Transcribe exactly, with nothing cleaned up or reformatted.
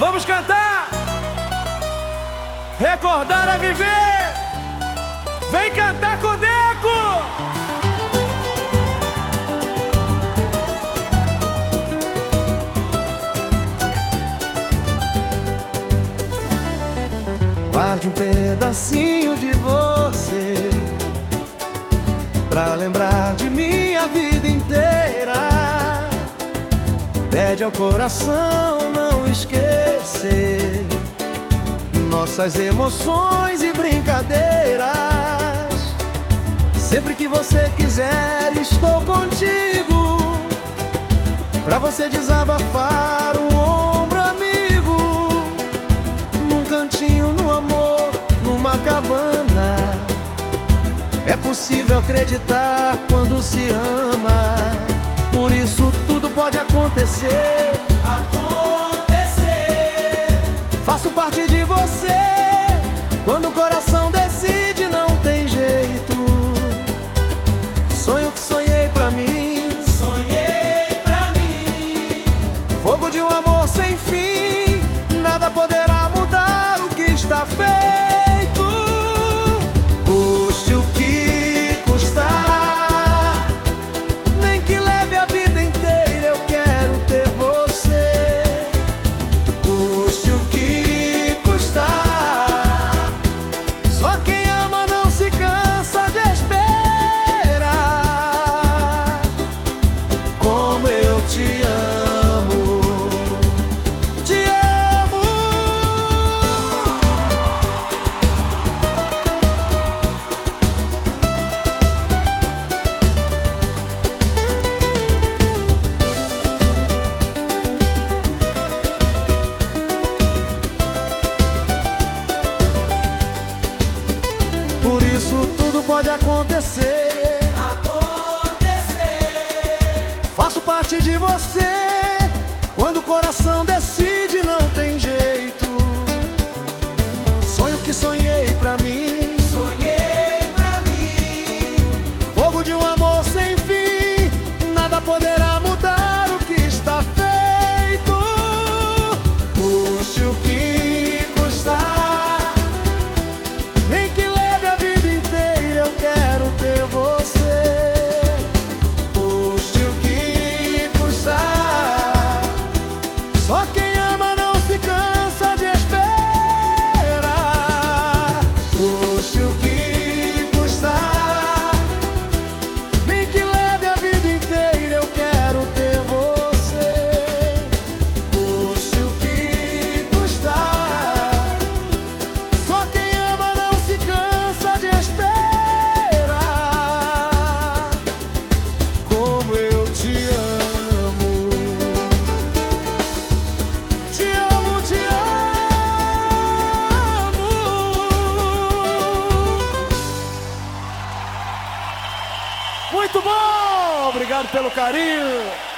Vamos cantar! Recordar a viver! Vem cantar com o Deco! Guarde um pedacinho de você pra lembrar de minha vida inteira. Pede ao coração não esquecer nossas emoções e brincadeiras. Sempre que você quiser, estou contigo pra você desabafar um ombro amigo. Num cantinho, no amor, numa cabana. É possível acreditar quando se ama. Por isso tudo pode acontecer. Acontecer. Faço parte de você. Quando o coração decide, não tem jeito. Sonho que sonhei pra mim. Sonhei pra mim. Fogo de um amor sem fim. Nada poderá mudar o que está feito. Custe o que custar, nem que leve a vida inteira, eu quero ter você. Custe o que custar, só quem ama não se cansa de esperar. Como eu te amo, te amo. Por isso tudo pode acontecer. Acontecer. Faço parte de você. Quando o coração decide, não tem jeito. Sonho que sonhei pra mim. Sonhei pra mim. Fogo de um amor sem fim. Nada poderá mudar o que está feito. Custe o que custar, nem que leve a vida inteira, eu quero ter você. Custe o que custar, só quem ama não se cansa de esperar. Custe o que custar, nem que leve a vida inteira, eu quero ter você. Custe o que custar, só quem ama não se cansa de esperar. Como eu te amo, te amo, te amo. Muito bom! Obrigado pelo carinho!